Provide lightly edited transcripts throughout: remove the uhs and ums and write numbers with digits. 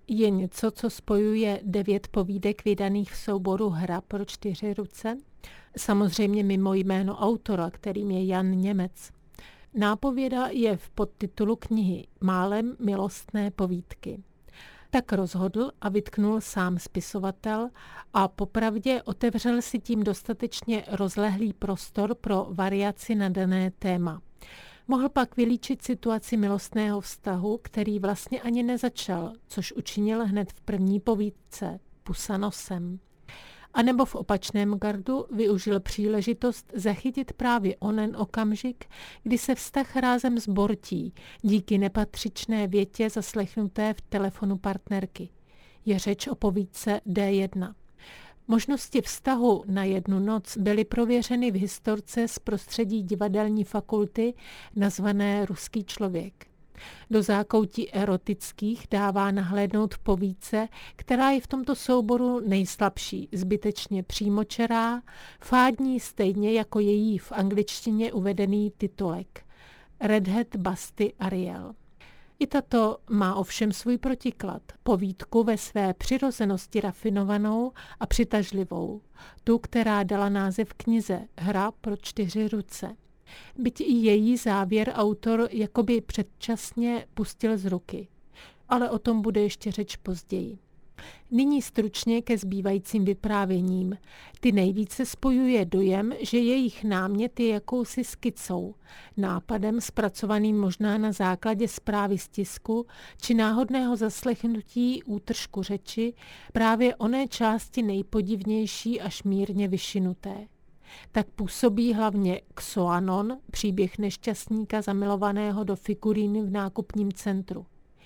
je něco, co spojuje 9 povídek vydaných v souboru Hra pro 4 ruce, samozřejmě mimo jméno autora, kterým je Jan Němec. Nápověda je v podtitulu knihy Málem milostné povídky. Tak rozhodl a vytknul sám spisovatel a popravdě otevřel si tím dostatečně rozlehlý prostor pro variaci na dané téma. Mohl pak vylíčit situaci milostného vztahu, který vlastně ani nezačal, což učinil hned v první povídce Pusa nosem. A nebo v opačném gardu využil příležitost zachytit právě onen okamžik, kdy se vztah rázem zbortí díky nepatřičné větě zaslechnuté v telefonu partnerky. Je řeč o povídce D1. Možnosti vztahu na jednu noc byly prověřeny v historce z prostředí divadelní fakulty nazvané Ruský člověk. Do zákoutí erotických dává nahlédnout v povídce, která je v tomto souboru nejslabší, zbytečně přímočará, fádní stejně jako její v angličtině uvedený titulek Redhead Basti Ariel. I tato má ovšem svůj protiklad, povídku ve své přirozenosti rafinovanou a přitažlivou, tu, která dala název knize Hra pro 4 ruce. Byť i její závěr autor jakoby předčasně pustil z ruky. Ale o tom bude ještě řeč později. Nyní stručně ke zbývajícím vyprávěním. Ty nejvíce spojuje dojem, že jejich námět je jakousi skicou, nápadem zpracovaným možná na základě zprávy z tisku či náhodného zaslechnutí útržku řeči, právě oné části nejpodivnější až mírně vyšinuté. Tak působí hlavně Xoanon, příběh nešťastníka zamilovaného do figuríny v nákupním centru.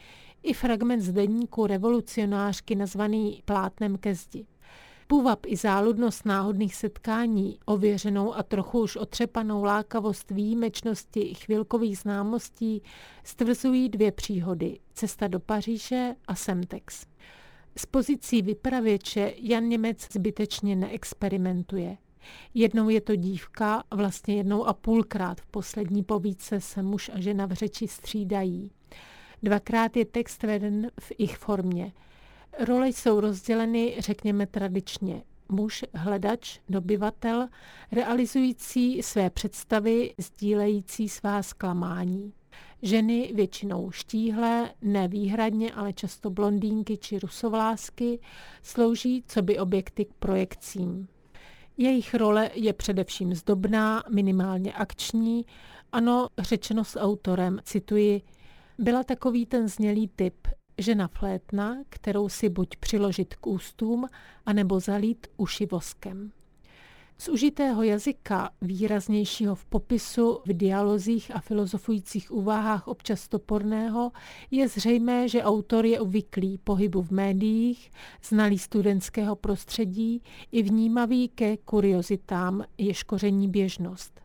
I fragment z deníku revolucionářky nazvaný Plátnem ke zdi. Půvab i záludnost náhodných setkání, ověřenou a trochu už otřepanou lákavost výjimečnosti chvilkových známostí stvrzují 2 příhody, Cesta do Paříže a Semtex. S pozicí vypravěče Jan Němec zbytečně neexperimentuje. Jednou je to dívka, vlastně 1,5krát v poslední povídce se muž a žena v řeči střídají. 2krát je text veden v ich formě. Role jsou rozděleny, řekněme tradičně. Muž, hledač, dobyvatel, realizující své představy, sdílející svá zklamání. Ženy, většinou štíhlé, ne výhradně, ale často blondýnky či rusovlásky, slouží coby objekty k projekcím. Jejich role je především zdobná, minimálně akční. Ano, řečeno s autorem, cituji, byla takový ten znělý typ, žena flétna, kterou si buď přiložit k ústům, anebo zalít uši voskem. Z užitého jazyka, výraznějšího v popisu, v dialozích a filozofujících úvahách občas toporného, je zřejmé, že autor je obvyklý pohybu v médiích, znalý studentského prostředí i vnímavý ke kuriozitám, jež koření běžnost.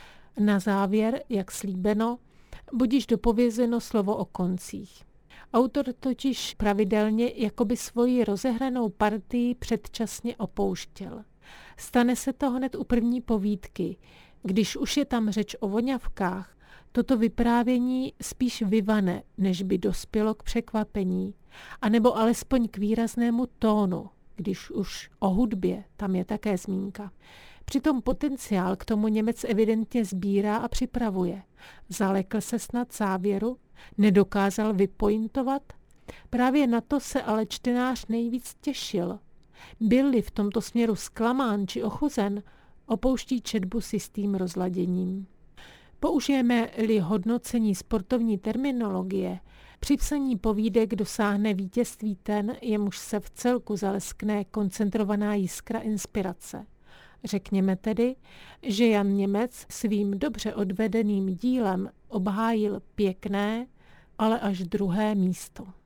Na závěr, jak slíbeno, budiž dopovězeno slovo o koncích. Autor totiž pravidelně jakoby svoji rozehranou partii předčasně opouštěl. Stane se to hned u první povídky. Když už je tam řeč o voňavkách, toto vyprávění spíš vyvane, než by dospělo k překvapení, anebo alespoň k výraznému tónu, když už o hudbě tam je také zmínka. Přitom potenciál k tomu Němec evidentně sbírá a připravuje. Zalekl se snad závěru? Nedokázal vypointovat? Právě na to se ale čtenář nejvíc těšil. Byl-li v tomto směru zklamán či ochuzen, opouští četbu s jistým rozladěním. Použijeme-li hodnocení sportovní terminologie, při psaní povídek dosáhne vítězství ten, jemuž se v celku zaleskne koncentrovaná jiskra inspirace. Řekněme tedy, že Jan Němec svým dobře odvedeným dílem obhájil pěkné, ale až 2. místo.